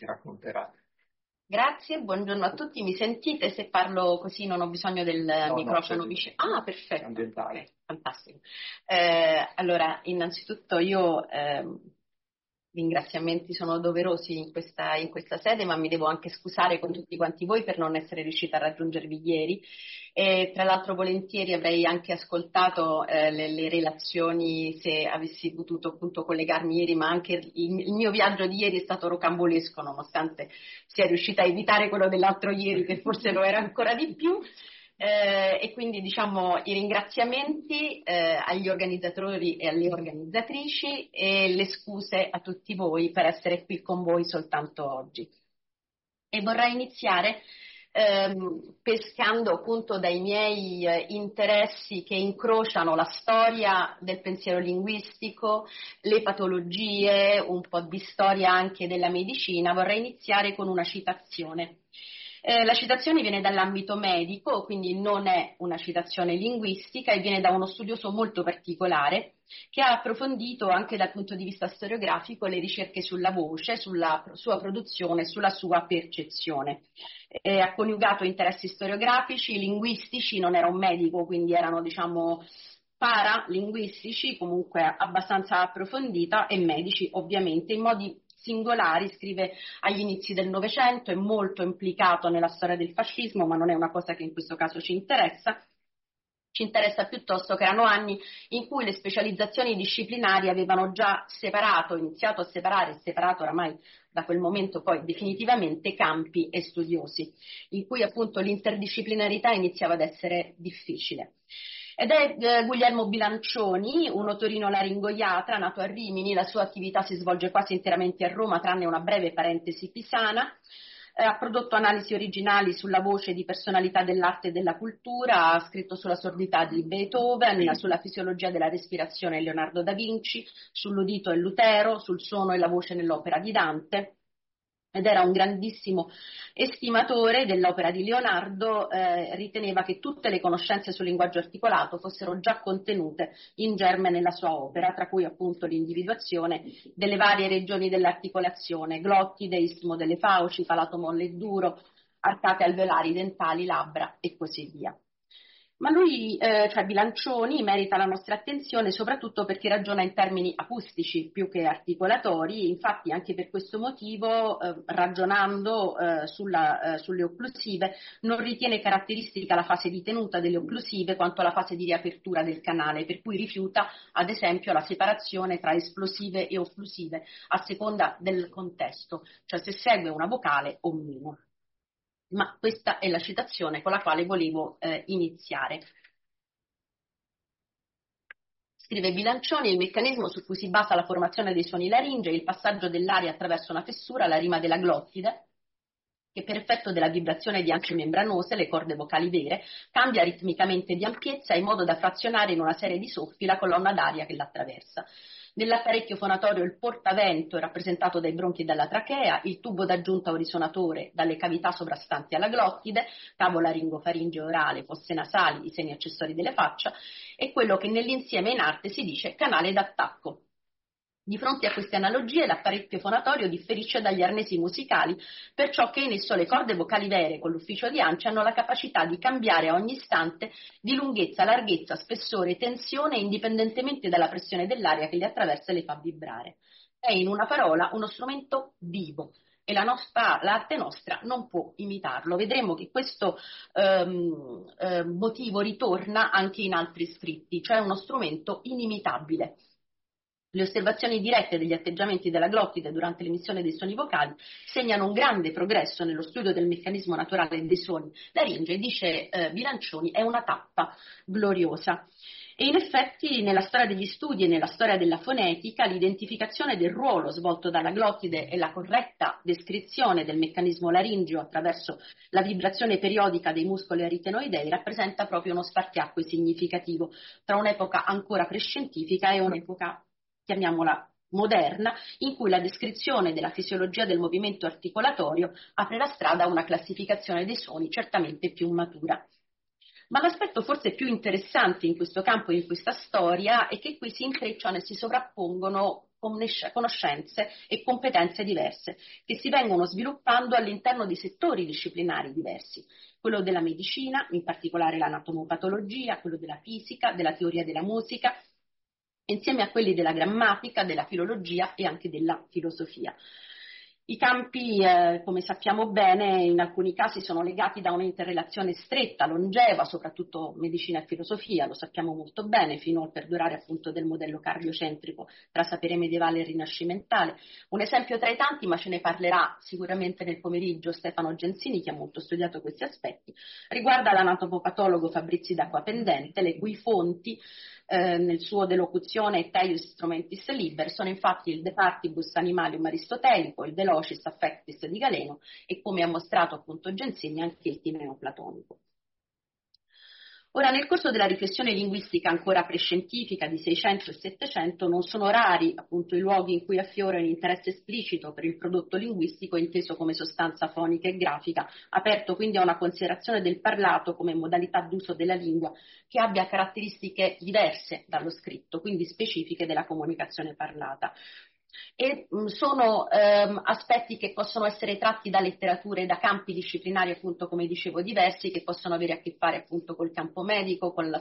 ti racconterà. Grazie, buongiorno a tutti. Mi sentite? Se parlo così non ho bisogno del microfono vicino. Ah, perfetto. Okay, fantastico. Allora, innanzitutto io ringraziamenti sono doverosi in questa sede, ma mi devo anche scusare con tutti quanti voi per non essere riuscita a raggiungervi ieri. E tra l'altro volentieri avrei anche ascoltato le relazioni se avessi potuto appunto collegarmi ieri, ma anche il mio viaggio di ieri è stato rocambolesco, nonostante sia riuscita a evitare quello dell'altro ieri, che forse lo era ancora di più. E quindi diciamo i ringraziamenti agli organizzatori e alle organizzatrici e le scuse a tutti voi per essere qui con voi soltanto oggi. E vorrei iniziare pescando appunto dai miei interessi che incrociano la storia del pensiero linguistico, le patologie, un po' di storia anche della medicina. Vorrei iniziare con una citazione. La citazione viene dall'ambito medico, quindi non è una citazione linguistica e viene da uno studioso molto particolare che ha approfondito anche dal punto di vista storiografico le ricerche sulla voce, sulla sua produzione, sulla sua percezione. Ha coniugato interessi storiografici, linguistici, non era un medico, quindi erano diciamo paralinguistici, comunque abbastanza approfondita, e medici ovviamente, in modi singolari. Scrive agli inizi del Novecento, è molto implicato nella storia del fascismo, ma non è una cosa che in questo caso ci interessa. Ci interessa piuttosto che erano anni in cui le specializzazioni disciplinari avevano già iniziato a separare, separato oramai da quel momento poi definitivamente campi e studiosi, in cui appunto l'interdisciplinarità iniziava ad essere difficile. Ed è Guglielmo Bilancioni, un otorinolaringoiatra nato a Rimini. La sua attività si svolge quasi interamente a Roma, tranne una breve parentesi pisana. Ha prodotto analisi originali sulla voce di personalità dell'arte e della cultura, ha scritto sulla sordità di Beethoven, sulla fisiologia della respirazione Leonardo da Vinci, sull'udito e Lutero, sul suono e la voce nell'opera di Dante. Ed era un grandissimo estimatore dell'opera di Leonardo, riteneva che tutte le conoscenze sul linguaggio articolato fossero già contenute in germe nella sua opera, tra cui appunto l'individuazione delle varie regioni dell'articolazione, glottide, istmo delle fauci, palato molle e duro, arcate alveolari, dentali, labbra e così via. Ma lui, cioè Bilancioni, merita la nostra attenzione soprattutto perché ragiona in termini acustici più che articolatori. Infatti anche per questo motivo, ragionando sulle occlusive, non ritiene caratteristica la fase di tenuta delle occlusive quanto la fase di riapertura del canale, per cui rifiuta ad esempio la separazione tra esplosive e occlusive a seconda del contesto, cioè se segue una vocale o meno. Ma questa è la citazione con la quale volevo iniziare. Scrive Bilancioni: il meccanismo su cui si basa la formazione dei suoni laringei è il passaggio dell'aria attraverso una fessura, la rima della glottide, che per effetto della vibrazione di ance membranose, le corde vocali vere, cambia ritmicamente di ampiezza in modo da frazionare in una serie di soffi la colonna d'aria che l'attraversa. Nell'apparecchio fonatorio il portavento è rappresentato dai bronchi e dalla trachea, il tubo d'aggiunta o risonatore dalle cavità sovrastanti alla glottide, cavo laringofaringeo orale, fosse nasali, i seni accessori della faccia, e quello che nell'insieme in arte si dice canale d'attacco. Di fronte a queste analogie l'apparecchio fonatorio differisce dagli arnesi musicali, perciò che in esso le corde vocali vere con l'ufficio di ance hanno la capacità di cambiare a ogni istante di lunghezza, larghezza, spessore, tensione, indipendentemente dalla pressione dell'aria che le attraversa e le fa vibrare. È in una parola uno strumento vivo e l'arte nostra non può imitarlo. Vedremo che questo motivo ritorna anche in altri scritti, cioè uno strumento inimitabile. Le osservazioni dirette degli atteggiamenti della glottide durante l'emissione dei suoni vocali segnano un grande progresso nello studio del meccanismo naturale dei suoni laringei, dice Bilancioni, è una tappa gloriosa. E in effetti nella storia degli studi e nella storia della fonetica l'identificazione del ruolo svolto dalla glottide e la corretta descrizione del meccanismo laringeo attraverso la vibrazione periodica dei muscoli aritenoidei rappresenta proprio uno spartiacque significativo tra un'epoca ancora prescientifica e un'epoca, chiamiamola moderna, in cui la descrizione della fisiologia del movimento articolatorio apre la strada a una classificazione dei suoni certamente più matura. Ma l'aspetto forse più interessante in questo campo e in questa storia è che qui si intrecciano e si sovrappongono conoscenze e competenze diverse che si vengono sviluppando all'interno di settori disciplinari diversi. Quello della medicina, in particolare l'anatomopatologia, quello della fisica, della teoria della musica, insieme a quelli della grammatica, della filologia e anche della filosofia. I campi, come sappiamo bene, in alcuni casi sono legati da un'interrelazione stretta, longeva, soprattutto medicina e filosofia, lo sappiamo molto bene, fino al perdurare appunto del modello cardiocentrico tra sapere medievale e rinascimentale. Un esempio tra i tanti, ma ce ne parlerà sicuramente nel pomeriggio Stefano Gensini, che ha molto studiato questi aspetti, riguarda l'anatomopatologo Fabrizi d'Acquapendente, le cui fonti nel suo De locuzione Teius Instrumentis Liber sono infatti il De Partibus Animalium aristotelico, il De Locis Affectis di Galeno e, come ha mostrato appunto Gensini, anche il Timeo platonico. Ora, nel corso della riflessione linguistica ancora prescientifica di 600 e 700 non sono rari appunto i luoghi in cui affiora un interesse esplicito per il prodotto linguistico inteso come sostanza fonica e grafica, aperto quindi a una considerazione del parlato come modalità d'uso della lingua che abbia caratteristiche diverse dallo scritto, quindi specifiche della comunicazione parlata. E sono aspetti che possono essere tratti da letterature, da campi disciplinari appunto come dicevo diversi, che possono avere a che fare appunto col campo medico, con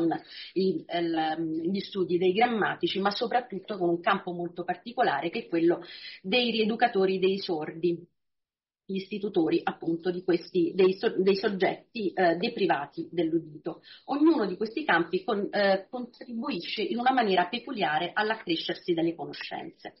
gli studi dei grammatici, ma soprattutto con un campo molto particolare che è quello dei rieducatori dei sordi, gli istitutori appunto di questi, dei soggetti deprivati dell'udito. Ognuno di questi campi contribuisce in una maniera peculiare all'accrescersi delle conoscenze.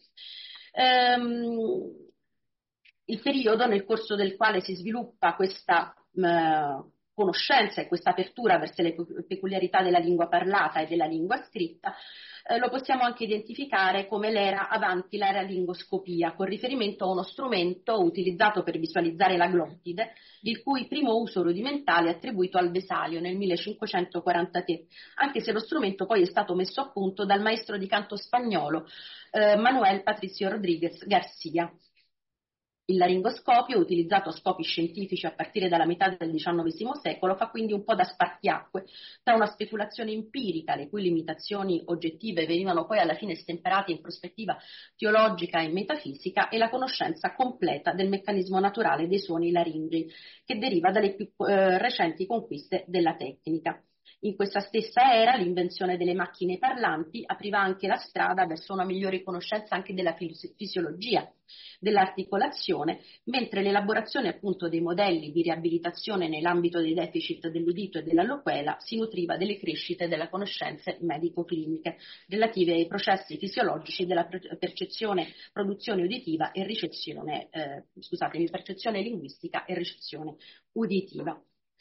Il periodo nel corso del quale si sviluppa questa conoscenza e questa apertura verso le peculiarità della lingua parlata e della lingua scritta lo possiamo anche identificare come l'era avanti l'era lingoscopia, con riferimento a uno strumento utilizzato per visualizzare la glottide, il cui primo uso rudimentale è attribuito al Vesalio nel 1543, anche se lo strumento poi è stato messo a punto dal maestro di canto spagnolo Manuel Patricio Rodríguez García. Il laringoscopio, utilizzato a scopi scientifici a partire dalla metà del XIX secolo, fa quindi un po' da spartiacque tra una speculazione empirica, le cui limitazioni oggettive venivano poi alla fine stemperate in prospettiva teologica e metafisica, e la conoscenza completa del meccanismo naturale dei suoni laringei, che deriva dalle più recenti conquiste della tecnica. In questa stessa era l'invenzione delle macchine parlanti apriva anche la strada verso una migliore conoscenza anche della fisiologia, dell'articolazione, mentre l'elaborazione appunto dei modelli di riabilitazione nell'ambito dei deficit dell'udito e della loquela si nutriva delle crescite delle conoscenze medico-cliniche relative ai processi fisiologici della percezione, produzione uditiva e percezione linguistica e ricezione uditiva.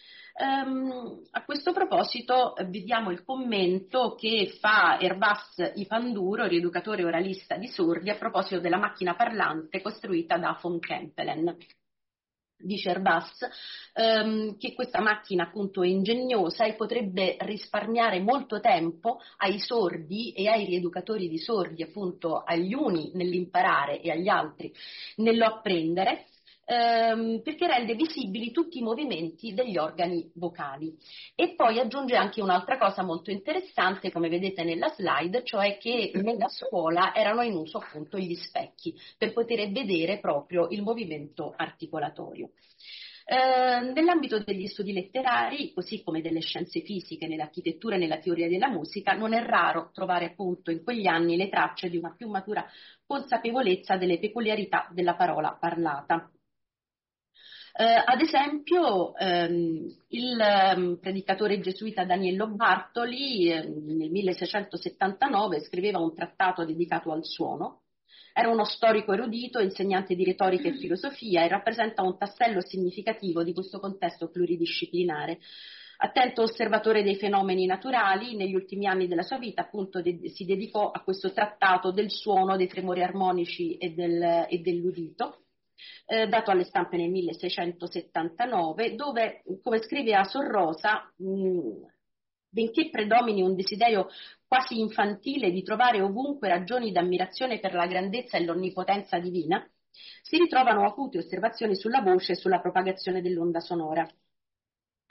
A questo proposito vediamo il commento che fa Hervás y Panduro, rieducatore oralista di sordi, a proposito della macchina parlante costruita da von Kempelen. Dice Hervás che questa macchina appunto è ingegnosa e potrebbe risparmiare molto tempo ai sordi e ai rieducatori di sordi, appunto agli uni nell'imparare e agli altri nello apprendere, perché rende visibili tutti i movimenti degli organi vocali. E poi aggiunge anche un'altra cosa molto interessante, come vedete nella slide, cioè che nella scuola erano in uso appunto gli specchi per poter vedere proprio il movimento articolatorio. Nell'ambito degli studi letterari, così come delle scienze fisiche, nell'architettura e nella teoria della musica, non è raro trovare appunto in quegli anni le tracce di una più matura consapevolezza delle peculiarità della parola parlata. Ad esempio, il predicatore gesuita Daniello Bartoli nel 1679 scriveva un trattato dedicato al suono. Era uno storico erudito, insegnante di retorica e filosofia, e rappresenta un tassello significativo di questo contesto pluridisciplinare. Attento osservatore dei fenomeni naturali, negli ultimi anni della sua vita appunto si dedicò a questo trattato del suono, dei tremori armonici e dell'udito. Dato alle stampe nel 1679, dove, come scrive a Sorrosa, benché predomini un desiderio quasi infantile di trovare ovunque ragioni d'ammirazione per la grandezza e l'onnipotenza divina, si ritrovano acute osservazioni sulla voce e sulla propagazione dell'onda sonora.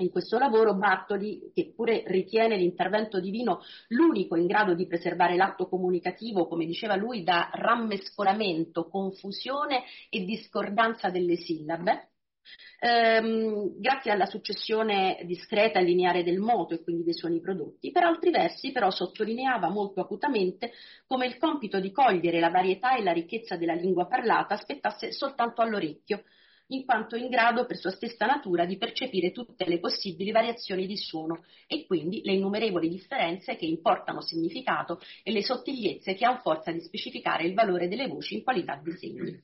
In questo lavoro Bartoli, che pure ritiene l'intervento divino l'unico in grado di preservare l'atto comunicativo, come diceva lui, da rammescolamento, confusione e discordanza delle sillabe, grazie alla successione discreta e lineare del moto e quindi dei suoni prodotti. Per altri versi però sottolineava molto acutamente come il compito di cogliere la varietà e la ricchezza della lingua parlata spettasse soltanto all'orecchio, in quanto in grado per sua stessa natura di percepire tutte le possibili variazioni di suono e quindi le innumerevoli differenze che importano significato e le sottigliezze che hanno forza di specificare il valore delle voci in qualità di segni.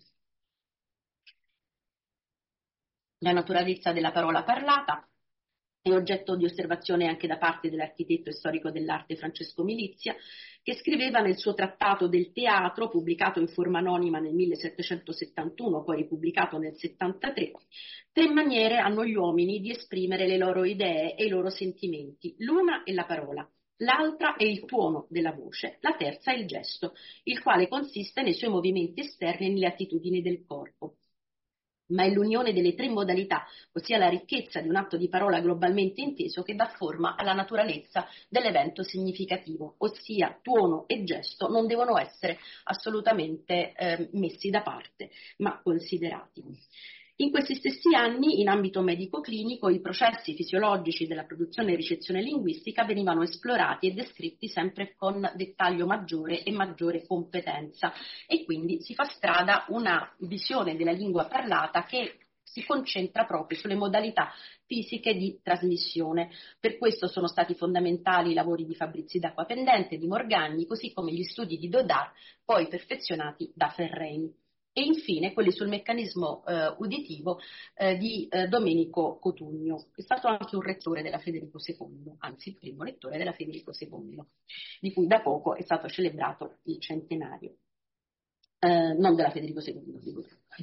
La naturalezza della parola parlata è oggetto di osservazione anche da parte dell'architetto e storico dell'arte Francesco Milizia, che scriveva nel suo trattato del teatro, pubblicato in forma anonima nel 1771, poi ripubblicato nel 73, 3 maniere hanno gli uomini di esprimere le loro idee e i loro sentimenti. L'una è la parola, l'altra è il tuono della voce, la terza è il gesto, il quale consiste nei suoi movimenti esterni e nelle attitudini del corpo. Ma è l'unione delle 3 modalità, ossia la ricchezza di un atto di parola globalmente inteso, che dà forma alla naturalezza dell'evento significativo, ossia tuono e gesto non devono essere assolutamente messi da parte, ma considerati. In questi stessi anni, in ambito medico-clinico, i processi fisiologici della produzione e ricezione linguistica venivano esplorati e descritti sempre con dettaglio maggiore e maggiore competenza, e quindi si fa strada una visione della lingua parlata che si concentra proprio sulle modalità fisiche di trasmissione. Per questo sono stati fondamentali i lavori di Fabrizi d'Acquapendente, di Morgagni, così come gli studi di Dodart, poi perfezionati da Ferreni. E infine quelli sul meccanismo uditivo di Domenico Cotugno, che è stato anche un rettore della Federico II, anzi il primo rettore della Federico II, di cui da poco è stato celebrato il centenario. Non della Federico II,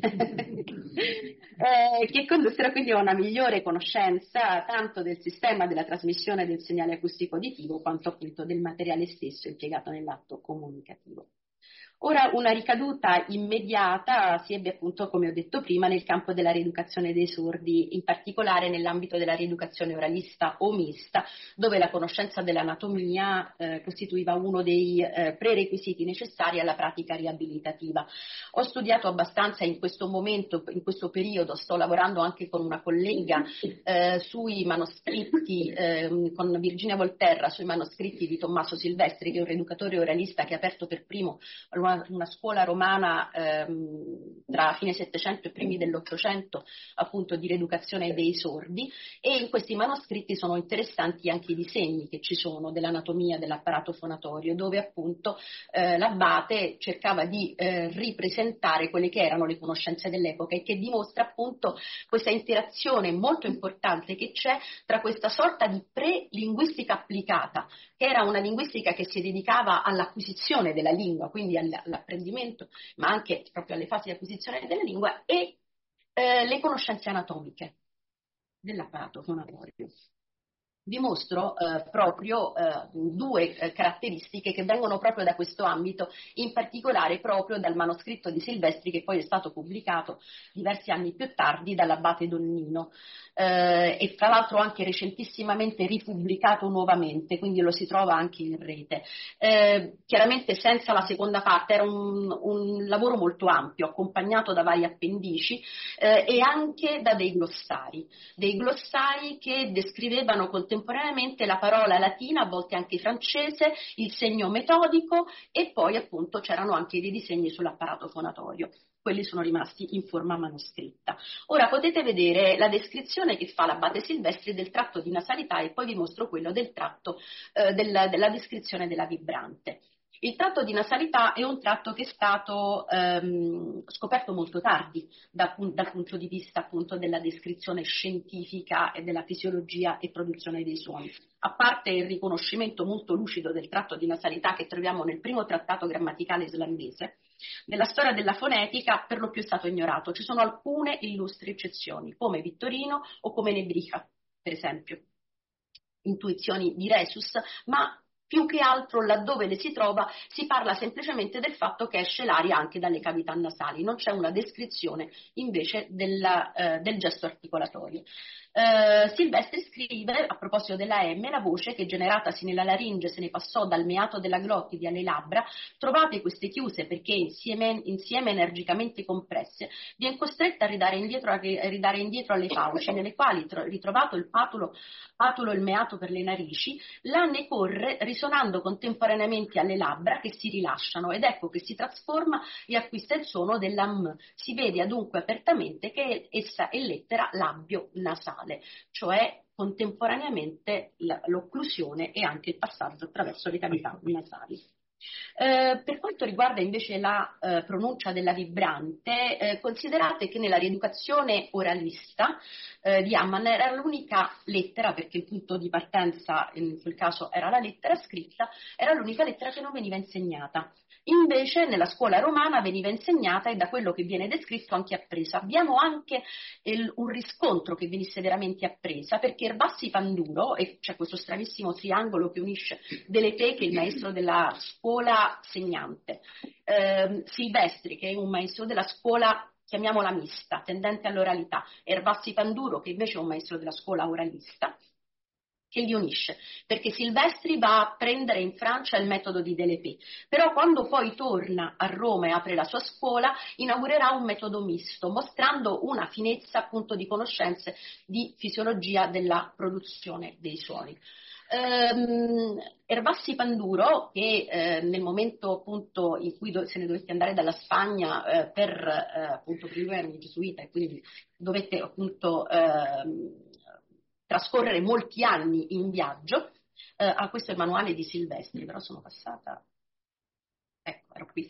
che condussero quindi a una migliore conoscenza tanto del sistema della trasmissione del segnale acustico uditivo quanto appunto del materiale stesso impiegato nell'atto comunicativo. Ora, una ricaduta immediata si ebbe appunto, come ho detto prima, nel campo della rieducazione dei sordi, in particolare nell'ambito della rieducazione oralista o mista, dove la conoscenza dell'anatomia costituiva uno dei prerequisiti necessari alla pratica riabilitativa. Ho studiato abbastanza in questo momento, in questo periodo, sto lavorando anche con una collega sui manoscritti, con Virginia Volterra, sui manoscritti di Tommaso Silvestri, che è un rieducatore oralista che ha aperto per primo una scuola romana tra fine Settecento e primi dell'Ottocento, appunto di rieducazione dei sordi, e in questi manoscritti sono interessanti anche i disegni che ci sono dell'anatomia dell'apparato fonatorio, dove appunto l'Abate cercava di ripresentare quelle che erano le conoscenze dell'epoca, e che dimostra appunto questa interazione molto importante che c'è tra questa sorta di pre-linguistica applicata, che era una linguistica che si dedicava all'acquisizione della lingua, quindi all'apprendimento, ma anche proprio alle fasi di acquisizione della lingua, e le conoscenze anatomiche dell'apparato fonatorio. Vi mostro proprio 2 caratteristiche che vengono proprio da questo ambito, in particolare proprio dal manoscritto di Silvestri, che poi è stato pubblicato diversi anni più tardi dall'Abate Donnino, e tra l'altro anche recentissimamente ripubblicato nuovamente, quindi lo si trova anche in rete. Chiaramente senza la seconda parte, era un lavoro molto ampio, accompagnato da vari appendici e anche da dei glossari che descrivevano contemporaneamente la parola latina, a volte anche francese, il segno metodico, e poi appunto c'erano anche dei disegni sull'apparato fonatorio. Quelli sono rimasti in forma manoscritta. Ora potete vedere la descrizione che fa l'Abate Silvestri del tratto di nasalità, e poi vi mostro quello del tratto della descrizione della vibrante. Il tratto di nasalità è un tratto che è stato scoperto molto tardi dal punto di vista appunto della descrizione scientifica e della fisiologia e produzione dei suoni. A parte il riconoscimento molto lucido del tratto di nasalità che troviamo nel primo trattato grammaticale islandese, nella storia della fonetica per lo più è stato ignorato. Ci sono alcune illustri eccezioni, come Vittorino o come Nebriha, per esempio, intuizioni di Resus, ma Più che altro laddove le si trova si parla semplicemente del fatto che esce l'aria anche dalle cavità nasali, non c'è una descrizione invece del gesto articolatorio. Silvestri scrive, a proposito della M, la voce che generatasi nella laringe se ne passò dal meato della glottide alle labbra, trovate queste chiuse perché insieme energicamente compresse, viene costretta a ridare indietro alle fauci, nelle quali, ritrovato il patulo il meato per le narici, la ne corre risonando contemporaneamente alle labbra che si rilasciano ed ecco che si trasforma e acquista il suono della M. Si vede adunque apertamente che essa è lettera labbio-nasale, cioè contemporaneamente l'occlusione e anche il passaggio attraverso le cavità nasali. Per quanto riguarda invece la pronuncia della vibrante, considerate che nella rieducazione oralista di Hamann era l'unica lettera, perché il punto di partenza in quel caso era la lettera scritta, era l'unica lettera che non veniva insegnata. Invece nella scuola romana veniva insegnata e da quello che viene descritto anche appresa. Abbiamo anche un riscontro che venisse veramente appresa, perché Erbassi Panduro, e c'è questo stranissimo triangolo che unisce Delepé, che è il maestro della scuola segnante, Silvestri, che è un maestro della scuola, chiamiamola mista, tendente all'oralità, Erbassi Panduro, che invece è un maestro della scuola oralista, che li unisce, perché Silvestri va a prendere in Francia il metodo di Delepé, però quando poi torna a Roma e apre la sua scuola inaugurerà un metodo misto, mostrando una finezza appunto di conoscenze di fisiologia della produzione dei suoni. Erbassi Panduro, che nel momento appunto in cui se ne dovette andare dalla Spagna appunto perché lui era un gesuita e quindi dovette appunto trascorrere molti anni in viaggio. Questo è il manuale di Silvestri, però sono passata. Ecco, ero qui.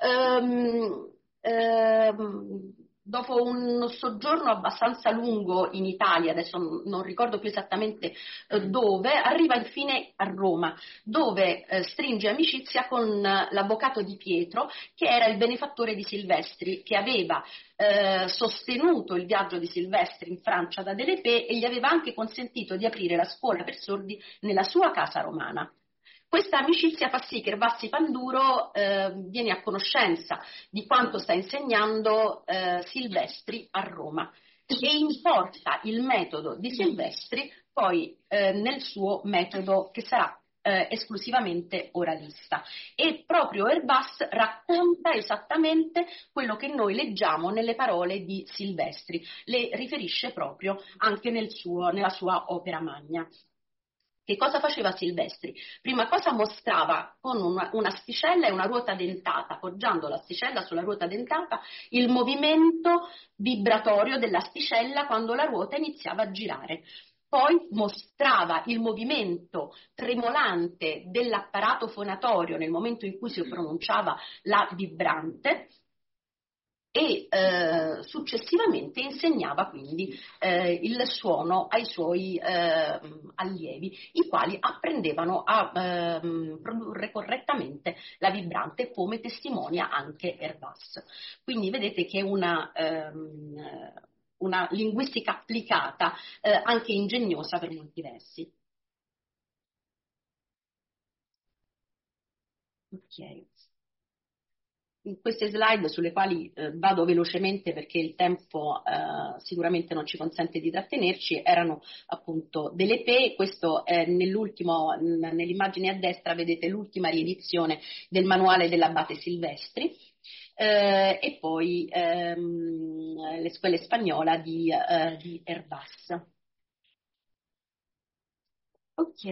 Dopo un soggiorno abbastanza lungo in Italia, adesso non ricordo più esattamente dove, arriva infine a Roma, dove stringe amicizia con l'avvocato Di Pietro, che era il benefattore di Silvestri, che aveva sostenuto il viaggio di Silvestri in Francia da Delepé e gli aveva anche consentito di aprire la scuola per sordi nella sua casa romana. Questa amicizia fa sì che Erbassi Panduro viene a conoscenza di quanto sta insegnando Silvestri a Roma e importa il metodo di Silvestri poi nel suo metodo che sarà esclusivamente oralista. E proprio Herbàs racconta esattamente quello che noi leggiamo nelle parole di Silvestri, le riferisce proprio anche nella sua opera magna. Che cosa faceva Silvestri? Prima cosa mostrava con un'asticella e una ruota dentata, appoggiando l'asticella sulla ruota dentata, il movimento vibratorio dell'asticella quando la ruota iniziava a girare. Poi mostrava il movimento tremolante dell'apparato fonatorio nel momento in cui si pronunciava la vibrante, e successivamente insegnava quindi il suono ai suoi allievi, i quali apprendevano a produrre correttamente la vibrante, come testimonia anche Herbàs. Quindi vedete che è una linguistica applicata, anche ingegnosa per molti versi. Ok. In queste slide sulle quali vado velocemente perché il tempo sicuramente non ci consente di trattenerci, erano appunto Delepé. Questo è nell'immagine a destra vedete l'ultima riedizione del manuale dell'Abate Silvestri, e poi le scuole spagnola di Herbàs. Ok.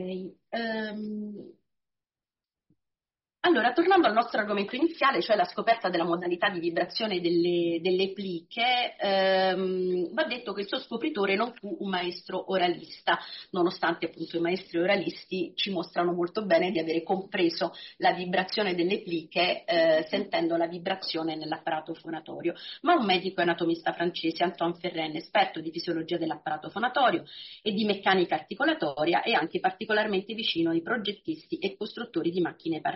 Allora, tornando al nostro argomento iniziale, cioè la scoperta della modalità di vibrazione delle pliche, va detto che il suo scopritore non fu un maestro oralista, nonostante appunto i maestri oralisti ci mostrano molto bene di avere compreso la vibrazione delle pliche sentendo la vibrazione nell'apparato fonatorio, ma un medico e anatomista francese, Antoine Ferren, esperto di fisiologia dell'apparato fonatorio e di meccanica articolatoria e anche particolarmente vicino ai progettisti e costruttori di macchine parlanti.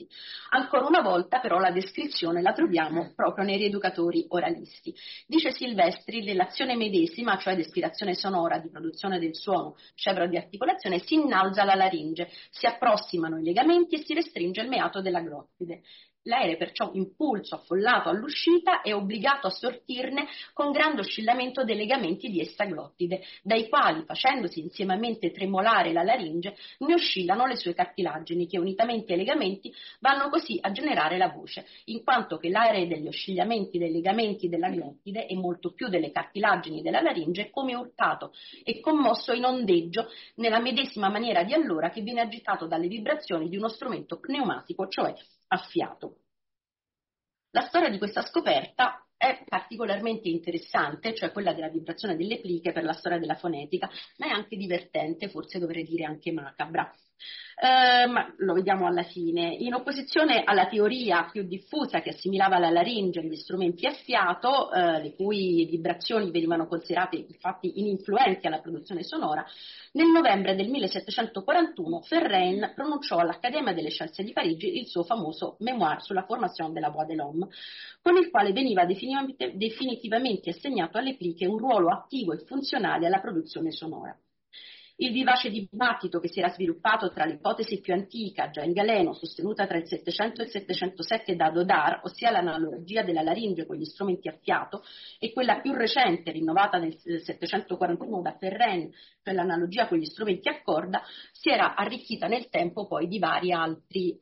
strumenti. Ancora una volta però la descrizione la troviamo proprio nei rieducatori oralisti. Dice Silvestri: l'azione medesima, cioè di ispirazione sonora, di produzione del suono, scevro di articolazione, si innalza la laringe, si approssimano i legamenti e si restringe il meato della glottide. L'aereo perciò impulso affollato all'uscita è obbligato a sortirne con grande oscillamento dei legamenti di essa glottide, dai quali, facendosi insiemamente tremolare la laringe, ne oscillano le sue cartilagini, che unitamente ai legamenti vanno così a generare la voce, in quanto che l'aereo degli oscillamenti dei legamenti della glottide e molto più delle cartilagini della laringe, come urtato e commosso in ondeggio, nella medesima maniera di allora che viene agitato dalle vibrazioni di uno strumento pneumatico, cioè a fiato. La storia di questa scoperta è particolarmente interessante, cioè quella della vibrazione delle pliche per la storia della fonetica, ma è anche divertente, forse dovrei dire anche macabra. Ma lo vediamo alla fine. In opposizione alla teoria più diffusa che assimilava la laringe agli strumenti a fiato, le cui vibrazioni venivano considerate infatti ininfluenti alla produzione sonora, nel novembre del 1741 Ferrein pronunciò all'Accademia delle Scienze di Parigi il suo famoso Mémoire sulla formation de la voix de l'homme, con il quale veniva definitivamente assegnato alle pliche un ruolo attivo e funzionale alla produzione sonora. Il vivace dibattito che si era sviluppato tra l'ipotesi più antica, già in Galeno, sostenuta tra il 700 e il 707 da Dodart, ossia l'analogia della laringe con gli strumenti a fiato, e quella più recente, rinnovata nel 741 da Ferren, cioè l'analogia con gli strumenti a corda, si era arricchita nel tempo poi di varie altre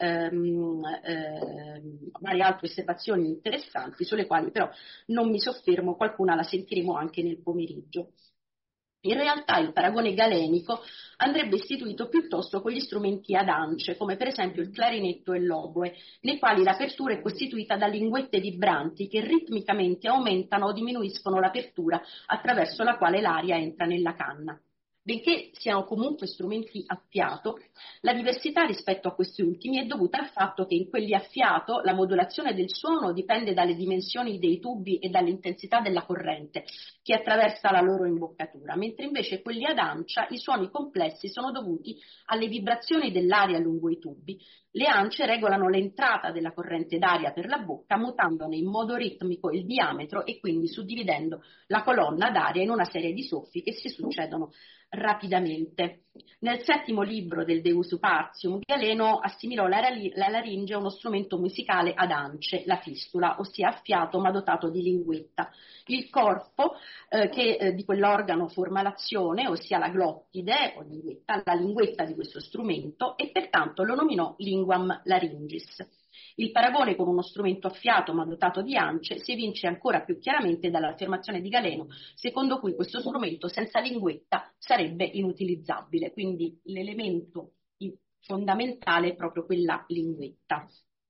osservazioni interessanti, sulle quali però non mi soffermo, qualcuna la sentiremo anche nel pomeriggio. In realtà il paragone galenico andrebbe istituito piuttosto con gli strumenti ad ance, come per esempio il clarinetto e l'oboe, nei quali l'apertura è costituita da linguette vibranti che ritmicamente aumentano o diminuiscono l'apertura attraverso la quale l'aria entra nella canna. Benché siano comunque strumenti a fiato, la diversità rispetto a questi ultimi è dovuta al fatto che in quelli a fiato la modulazione del suono dipende dalle dimensioni dei tubi e dall'intensità della corrente che attraversa la loro imboccatura, mentre invece quelli ad ancia i suoni complessi sono dovuti alle vibrazioni dell'aria lungo i tubi. Le ance regolano l'entrata della corrente d'aria per la bocca, mutandone in modo ritmico il diametro e quindi suddividendo la colonna d'aria in una serie di soffi che si succedono rapidamente. Nel settimo libro del De Usu Partium, Galeno assimilò la laringe a uno strumento musicale ad ance, la fistula, ossia a fiato ma dotato di linguetta. Il corpo di quell'organo forma l'azione, ossia la glottide o linguetta, la linguetta di questo strumento, e pertanto lo nominò linguam laringis. Il paragone con uno strumento a fiato ma dotato di ance si evince ancora più chiaramente dall'affermazione di Galeno, secondo cui questo strumento senza linguetta sarebbe inutilizzabile, quindi l'elemento fondamentale è proprio quella linguetta.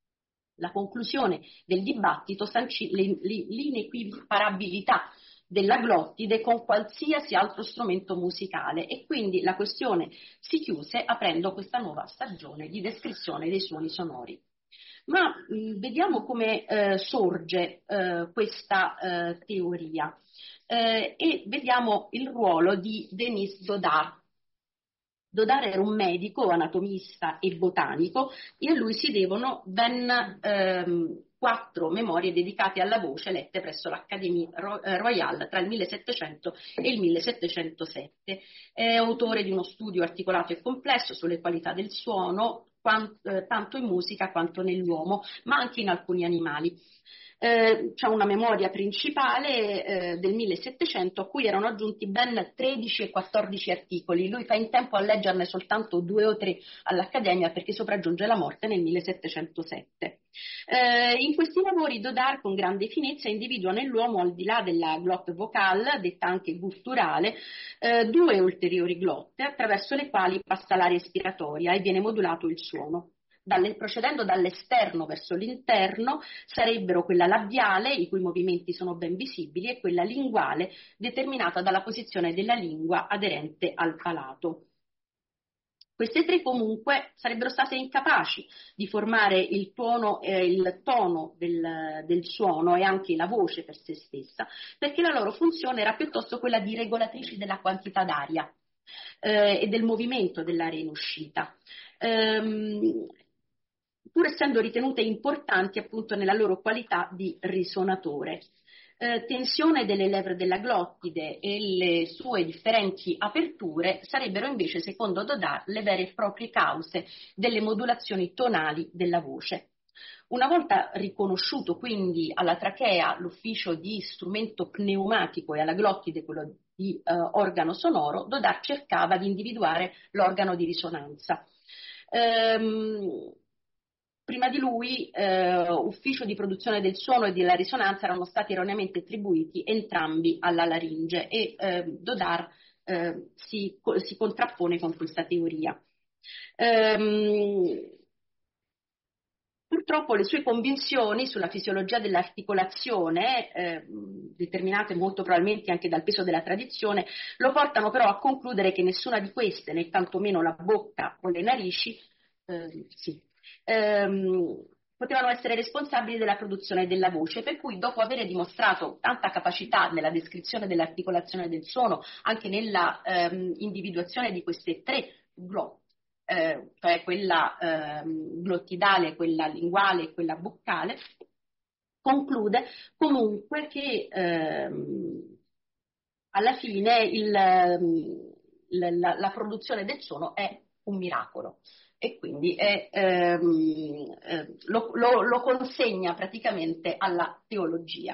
La conclusione del dibattito sancì l'inequiparabilità della glottide con qualsiasi altro strumento musicale e quindi la questione si chiuse aprendo questa nuova stagione di descrizione dei suoni sonori. Ma vediamo come sorge questa teoria e vediamo il ruolo di Denis Dodart. Dodart era un medico, anatomista e botanico e a lui si devono ben 4 memorie dedicate alla voce lette presso l'Académie Royale tra il 1700 e il 1707. È autore di uno studio articolato e complesso sulle qualità del suono, tanto in musica quanto nell'uomo, ma anche in alcuni animali. C'è una memoria principale del 1700 a cui erano aggiunti ben 13 e 14 articoli. Lui fa in tempo a leggerne soltanto 2 o 3 all'Accademia perché sopraggiunge la morte nel 1707. In questi lavori Dodart con grande finezza individua nell'uomo, al di là della glotte vocale, detta anche gutturale, 2 ulteriori glotte attraverso le quali passa l'aria ispiratoria e viene modulato il suono. Procedendo dall'esterno verso l'interno sarebbero quella labiale, i cui movimenti sono ben visibili, e quella linguale, determinata dalla posizione della lingua aderente al palato. Queste 3 comunque sarebbero state incapaci di formare il tono del suono e anche la voce per se stessa, perché la loro funzione era piuttosto quella di regolatrici della quantità d'aria e del movimento dell'aria in uscita. pur essendo ritenute importanti appunto nella loro qualità di risonatore. Tensione delle leve della glottide e le sue differenti aperture sarebbero invece, secondo Dodart, le vere e proprie cause delle modulazioni tonali della voce. Una volta riconosciuto quindi alla trachea l'ufficio di strumento pneumatico e alla glottide quello di organo sonoro, Dodart cercava di individuare l'organo di risonanza. Prima di lui, ufficio di produzione del suono e della risonanza erano stati erroneamente attribuiti entrambi alla laringe e Dodart si contrappone con questa teoria. Purtroppo le sue convinzioni sulla fisiologia dell'articolazione, determinate molto probabilmente anche dal peso della tradizione, lo portano però a concludere che nessuna di queste, né tantomeno la bocca o le narici, potevano essere responsabili della produzione della voce, per cui dopo aver dimostrato tanta capacità nella descrizione dell'articolazione del suono, anche nella individuazione di queste tre glotti, cioè quella glottidale, quella linguale e quella boccale, conclude comunque che alla fine la produzione del suono è un miracolo e quindi lo consegna praticamente alla teologia.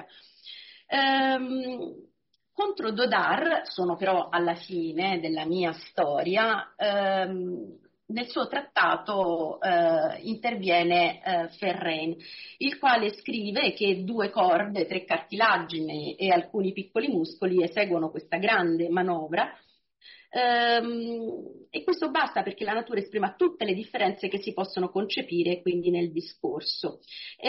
Contro Dodart, sono però alla fine della mia storia, nel suo trattato interviene Ferrain, il quale scrive che 2 corde, 3 cartilagini e alcuni piccoli muscoli eseguono questa grande manovra. E questo basta perché la natura esprima tutte le differenze che si possono concepire quindi nel discorso.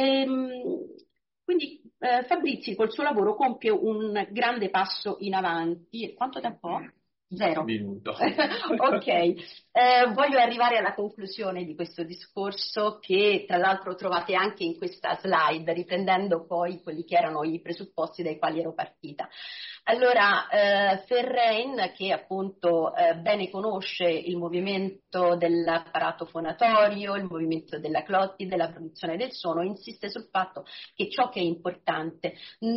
Quindi Fabrizi col suo lavoro compie un grande passo in avanti. Quanto tempo ho? 0 minuto. Ok, voglio arrivare alla conclusione di questo discorso che tra l'altro trovate anche in questa slide, riprendendo poi quelli che erano i presupposti dai quali ero partita. Allora, Ferrain, che appunto bene conosce il movimento dell'apparato fonatorio, il movimento della glottide, la produzione del suono, insiste sul fatto che ciò che è importante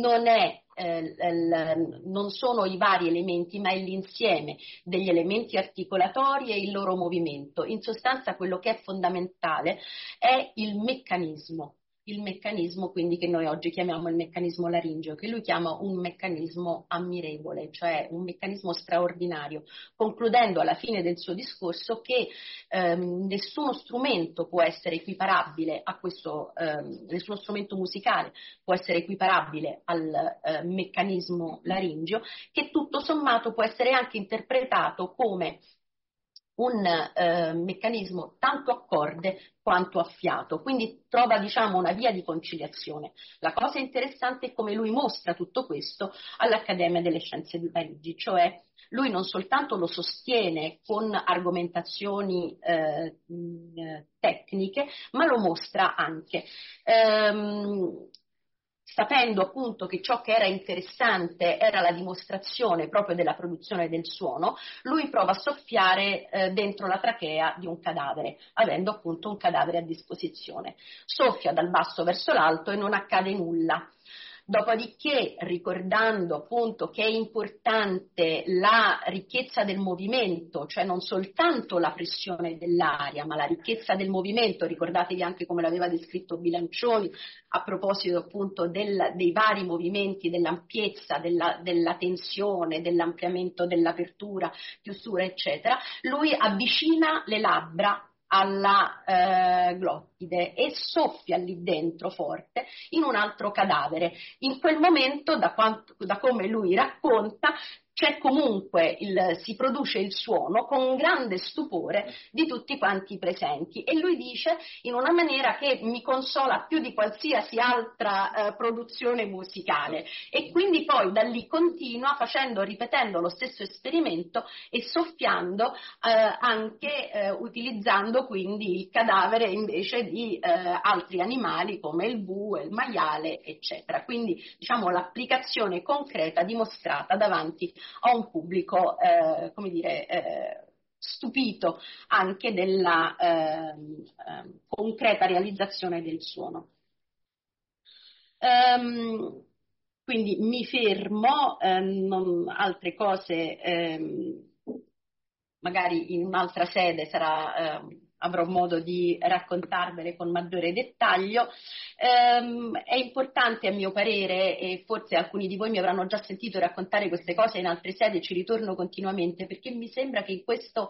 non sono i vari elementi, ma è l'insieme degli elementi articolatori e il loro movimento. In sostanza quello che è fondamentale è il meccanismo quindi che noi oggi chiamiamo il meccanismo laringeo, che lui chiama un meccanismo ammirevole, cioè un meccanismo straordinario, concludendo alla fine del suo discorso che nessuno strumento può essere equiparabile a questo, nessuno strumento musicale può essere equiparabile al meccanismo laringeo, che tutto sommato può essere anche interpretato come un meccanismo tanto a corde quanto a fiato, quindi trova diciamo una via di conciliazione. La cosa interessante è come lui mostra tutto questo all'Accademia delle Scienze di Parigi, cioè lui non soltanto lo sostiene con argomentazioni tecniche, ma lo mostra anche. Sapendo appunto che ciò che era interessante era la dimostrazione proprio della produzione del suono, lui prova a soffiare dentro la trachea di un cadavere, avendo appunto un cadavere a disposizione. Soffia dal basso verso l'alto e non accade nulla. Dopodiché, ricordando appunto che è importante la ricchezza del movimento, cioè non soltanto la pressione dell'aria, ma la ricchezza del movimento, ricordatevi anche come l'aveva descritto Bilancioni a proposito appunto dei vari movimenti, dell'ampiezza, della tensione, dell'ampliamento, dell'apertura, chiusura, eccetera, lui avvicina le labbra alla glottide e soffia lì dentro forte in un altro cadavere. In quel momento, da come lui racconta, c'è comunque si produce il suono con un grande stupore di tutti quanti i presenti e lui dice in una maniera che mi consola più di qualsiasi altra produzione musicale e quindi poi da lì continua ripetendo lo stesso esperimento e soffiando anche utilizzando quindi il cadavere invece di altri animali come il bue, il maiale eccetera, quindi diciamo l'applicazione concreta dimostrata davanti a un pubblico, come dire, stupito anche della concreta realizzazione del suono. Quindi mi fermo, altre cose magari in un'altra sede avrò modo di raccontarvele con maggiore dettaglio. È importante a mio parere, e forse alcuni di voi mi avranno già sentito raccontare queste cose in altre sedi, ci ritorno continuamente, perché mi sembra che in questo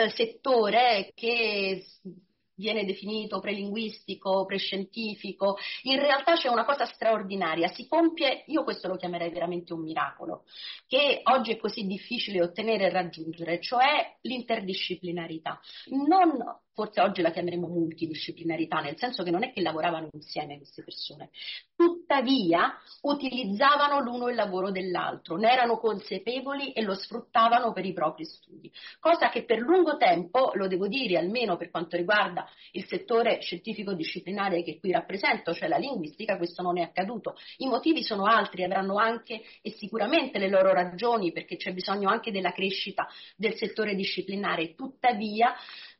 settore che viene definito prelinguistico, prescientifico, in realtà c'è una cosa straordinaria, si compie, io questo lo chiamerei veramente un miracolo, che oggi è così difficile ottenere e raggiungere, cioè l'interdisciplinarità. Non, forse oggi la chiameremo multidisciplinarità, nel senso che non è che lavoravano insieme queste persone, tuttavia utilizzavano l'uno il lavoro dell'altro, ne erano consapevoli e lo sfruttavano per i propri studi, cosa che per lungo tempo, lo devo dire almeno per quanto riguarda il settore scientifico disciplinare che qui rappresento, cioè la linguistica, questo non è accaduto. I motivi sono altri, avranno anche e sicuramente le loro ragioni, perché c'è bisogno anche della crescita del settore disciplinare, tuttavia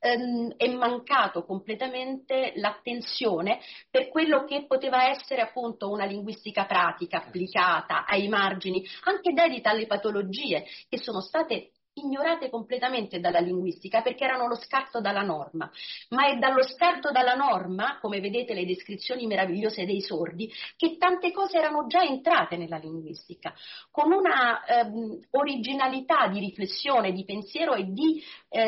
è mancato completamente l'attenzione per quello che poteva essere appunto una linguistica pratica, applicata ai margini, anche dedita alle patologie che sono state ignorate completamente dalla linguistica perché erano lo scarto dalla norma, ma è dallo scarto dalla norma, come vedete le descrizioni meravigliose dei sordi, che tante cose erano già entrate nella linguistica, con una originalità di riflessione, di pensiero e di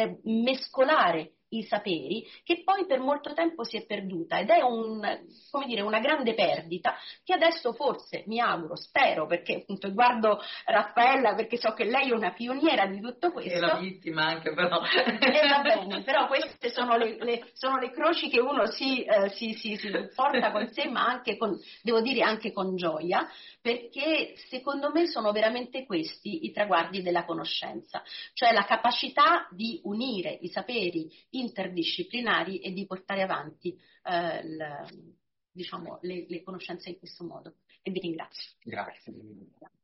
mescolare i saperi che poi per molto tempo si è perduta ed è come dire, una grande perdita che adesso forse, mi auguro, spero, perché appunto guardo Raffaella perché so che lei è una pioniera di tutto questo. È la vittima anche però. E va bene, però queste sono sono le croci che uno si porta con sé, ma anche devo dire anche con gioia, perché secondo me sono veramente questi i traguardi della conoscenza, cioè la capacità di unire i saperi interdisciplinari e di portare avanti diciamo, le conoscenze in questo modo. E vi ringrazio. Grazie.